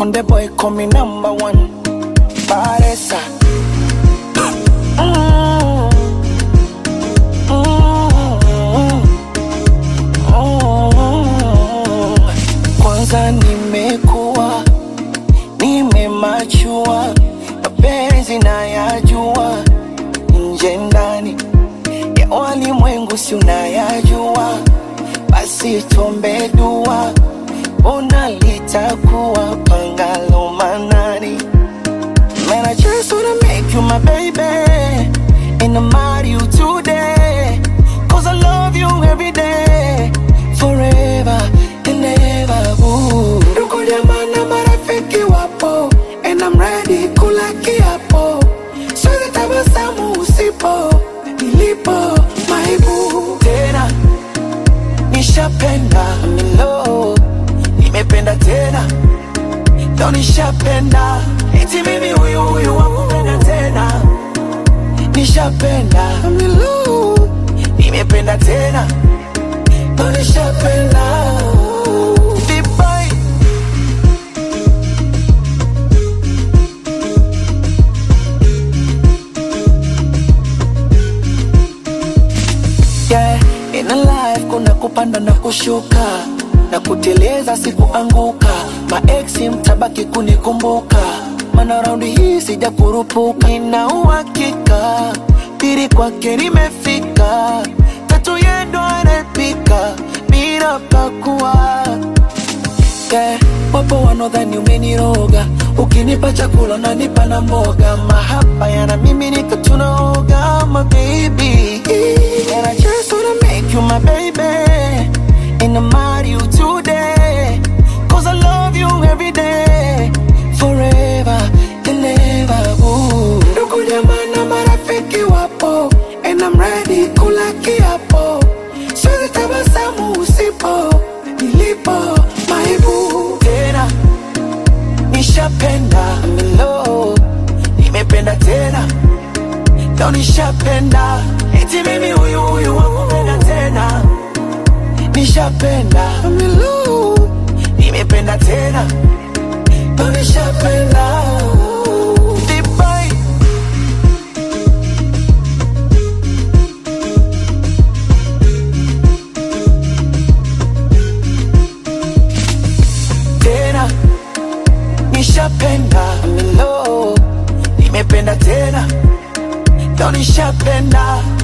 Konde boy call me number one. Paresa. Kwanza nimekuwa, nimemachua, mapenzi nayajua, nje ndani ya walimwengu si unayajua. Basi tuombe dua, ona litakuwa pangalo manani. Man, I just wanna make you my baby, and I'm marry you today, cause I love you every day, forever and ever. Ndugu jamaa na marafiki wapo, and I'm ready kula kiapo. Siwezi tabasamu usipo, nilipo my boo. Tena nishapenda, I'm in love, nimependa tena. Leo nishapenda, eti mimi huyu wakupenda tena. Nishapenda, I'm in love, nimependa tena. Leo nishapenda. Deep boy. Yeah, in a life kuna kupanda na kushuka, na kuteleza sikuanguka. Maeksi mtabaki kunikumbuka, mana raundi hii sija kurupuka. Nina uhakika, pili kwake nimefika, tatu yendo anapika, bila pakua. Yeah, wapo wanodhani umeniroga, ukinipa chakula unanipa na mboga. Mahaba yana mimi nika tunaoga, my baby. And I just wanna make you my baby, and I'm marry you today, cause I love you every day, forever and ever. Ndugu jamaa na marafiki wapo, and I'm ready kula kiapo. Siwezi tabasamu usipo, nilipo my boo. Tena nishapenda, I'm in love, nimependa tena. Leo nishapenda, eti mimi huyu wakupenda tena. Nishapenda, I'm in love, nimependa tena. Leo nishapenda. Deep boy. Tena nishapenda, I'm in love, nimependa tena. Leo nishapenda.